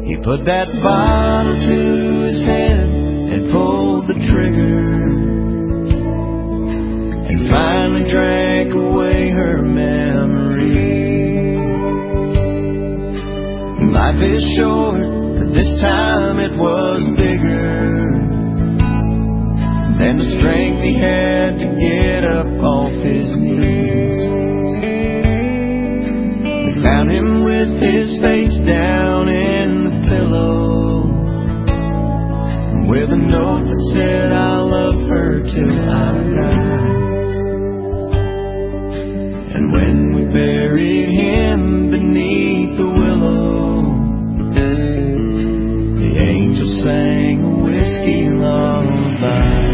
He put that bottle to his head and pulled the trigger, and finally drank away her memory. Life is short, but this time it was bigger than the strength he had to get up off his knees. We found him with his face down in the pillow, with a note that said, "I love her till I die."